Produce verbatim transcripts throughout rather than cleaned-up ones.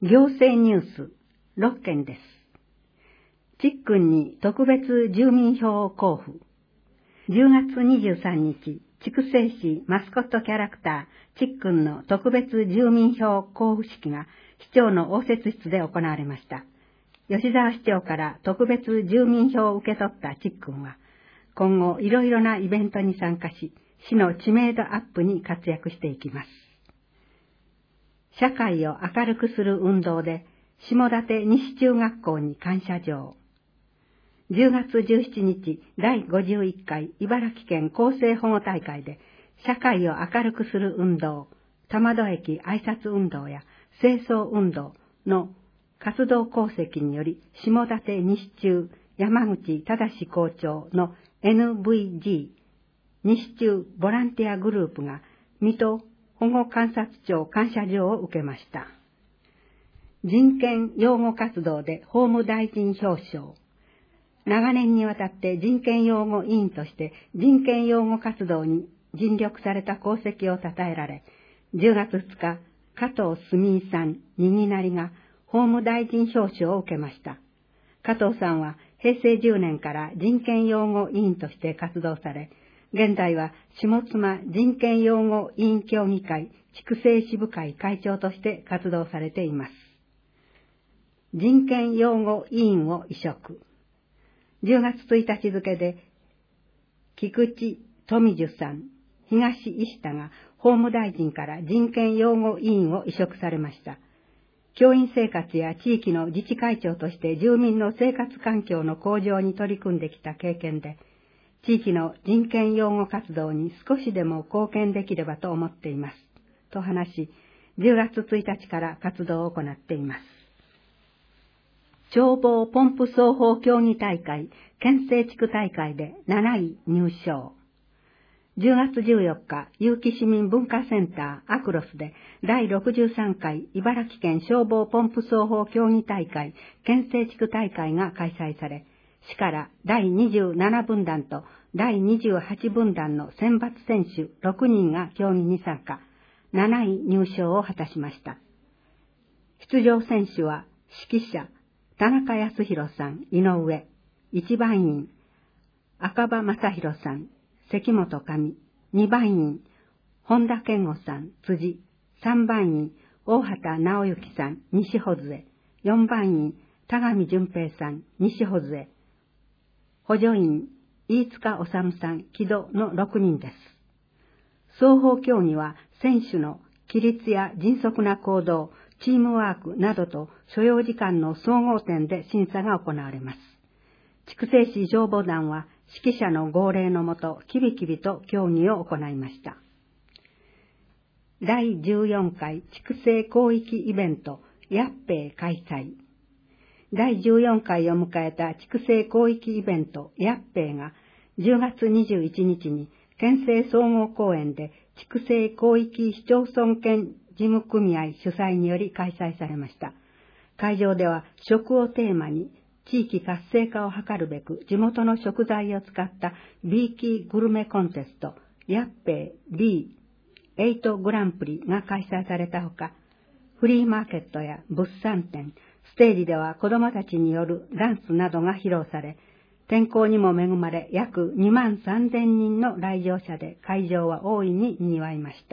行政ニュースろっけんです。ちっくんに特別住民票を交付。じゅうがつにじゅうさんにち、筑西市マスコットキャラクター、ちっくんの特別住民票交付式が市長の応接室で行われました。吉沢市長から特別住民票を受け取ったちっくんは、今後いろいろなイベントに参加し、市の知名度アップに活躍していきます。社会を明るくする運動で、下館西中学校に感謝状。じゅうがつじゅうしちにちだいごじゅういっかい茨城県厚生保護大会で、社会を明るくする運動、玉戸駅挨拶運動や清掃運動の活動功績により、下館西中山口正校長の エヌブイジー 西中ボランティアグループが水戸保護観察庁感謝状を受けました。人権擁護活動で法務大臣表彰。長年にわたって人権擁護委員として人権擁護活動に尽力された功績を称えられ、じゅうがつふつか、加藤澄井さん、にぎなりが法務大臣表彰を受けました。加藤さんはへいせいじゅうねんから人権擁護委員として活動され、現在は下妻人権擁護委員協議会筑西支部会会長として活動されています。人権擁護委員を委嘱。じゅうがつついたち付で、菊池富樹さん、東石田が法務大臣から人権擁護委員を委嘱されました。教員生活や地域の自治会長として住民の生活環境の向上に取り組んできた経験で、地域の人権擁護活動に少しでも貢献できればと思っています。と話し、じゅうがつついたちから活動を行っています。消防ポンプ奏法競技大会、県西地区大会でなない入賞。じゅうがつじゅうよっか、結城市民文化センターアクロスでだいろくじゅうさんかい茨城県消防ポンプ奏法競技大会、県西地区大会が開催され、市からだいにじゅうななぶんだんとだいにじゅうはちぶんだんの選抜選手ろくにんが競技に参加、なない入賞を果たしました。出場選手は指揮者、田中康弘さん、井上、一番員、赤羽正弘さん、関本上、二番員、本田健吾さん、辻、三番員、大畑直之さん、西穂杖、四番員、田上淳平さん、西穂杖、補助員、飯塚治さん、木戸のろくにんです。双方競技は選手の規律や迅速な行動、チームワークなどと所要時間の総合点で審査が行われます。筑西市消防団は指揮者の号令のもと、きびきびと競技を行いました。だいじゅうよんかい筑西広域イベント、やっぺい開催。だいじゅうよんかいを迎えた筑西広域イベント、やっぺいがじゅうがつにじゅういちにちに県西総合公園で筑西広域市町村県事務組合主催により開催されました。会場では食をテーマに地域活性化を図るべく地元の食材を使った B 級グルメコンテスト、やっぺい ビーエイト グランプリが開催されたほか、フリーマーケットや物産展、ステージでは子どもたちによるダンスなどが披露され、天候にも恵まれ約にまんさんぜんにんの来場者で会場は大いに賑わいました。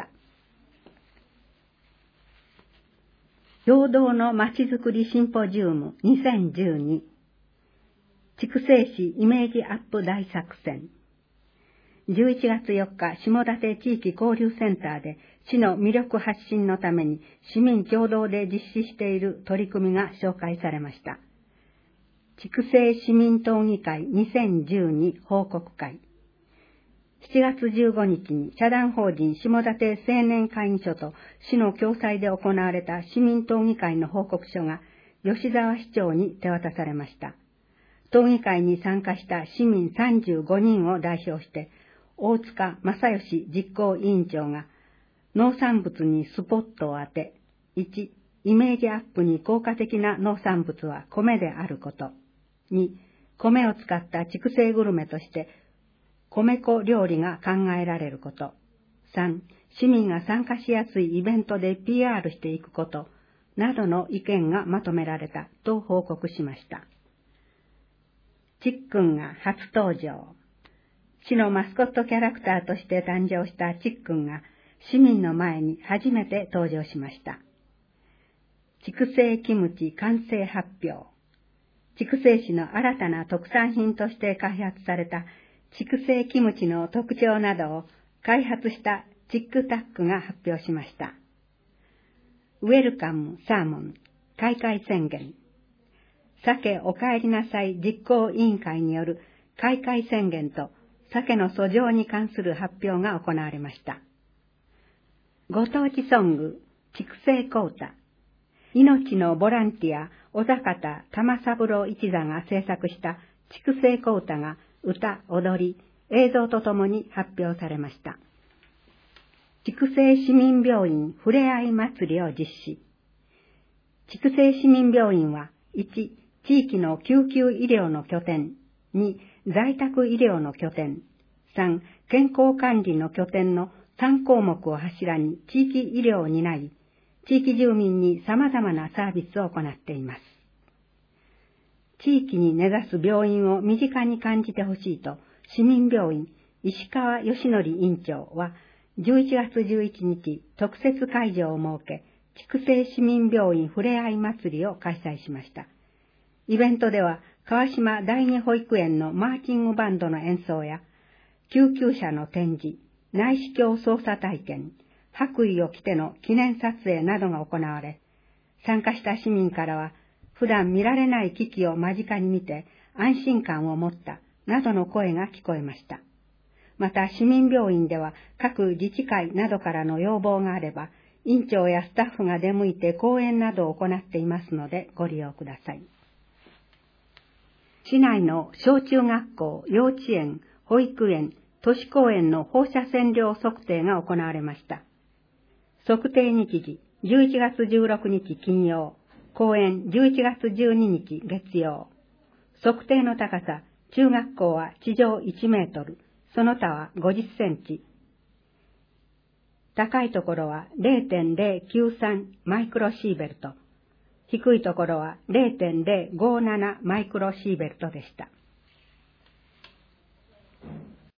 共同のまちづくりシンポジウムにせんじゅうに、筑西市イメージアップ大作戦。じゅういちがつよっか、下館地域交流センターで市の魅力発信のために市民共同で実施している取り組みが紹介されました。筑西市民討議会にせんじゅうに報告会。しちがつじゅうごにちに社団法人下館青年会議所と市の共催で行われた市民討議会の報告書が吉沢市長に手渡されました。討議会に参加した市民さんじゅうごにんを代表して、大塚正義実行委員長が農産物にスポットを当て、いち、イメージアップに効果的な農産物は米であること。に、米を使った筑西グルメとして米粉料理が考えられること。さん、市民が参加しやすいイベントで ピーアール していくこと。 などの意見がまとめられたと報告しました。ちっくんが初登場。市のマスコットキャラクターとして誕生したちっくんが市民の前に初めて登場しました。筑西キムチ完成発表。筑西市の新たな特産品として開発された筑西キムチの特徴などを開発したチックタックが発表しました。ウェルカムサーモン開会宣言。鮭お帰りなさい実行委員会による開会宣言と鮭の遡上に関する発表が行われました。ご当地ソング、筑西コータ。命のボランティア、小坂玉三郎一座が制作した筑西コータが歌、踊り、映像とともに発表されました。筑西市民病院ふれあい祭りを実施。筑西市民病院はいち、地域の救急医療の拠点、に、在宅医療の拠点、さん、健康管理の拠点のさん項目を柱に地域医療を担い、地域住民に様々なサービスを行っています。地域に根ざす病院を身近に感じてほしいと、市民病院石川義則院長はじゅういちがつじゅういちにち特設会場を設け、筑西市民病院ふれあい祭りを開催しました。イベントでは川島第二保育園のマーチングバンドの演奏や、救急車の展示、内視鏡操作体験、白衣を着ての記念撮影などが行われ、参加した市民からは、普段見られない機器を間近に見て安心感を持ったなどの声が聞こえました。また市民病院では各自治会などからの要望があれば、院長やスタッフが出向いて講演などを行っていますのでご利用ください。市内の小中学校、幼稚園、保育園、都市公園の放射線量測定が行われました。測定日時、じゅういちがつじゅうろくにち金曜、公演じゅういちがつじゅうににち月曜。測定の高さ、中学校は地上いちメートル、その他はごじゅっセンチ。高いところは れいてんれいきゅうさん マイクロシーベルト、低いところは れいてんれいごなな マイクロシーベルトでした。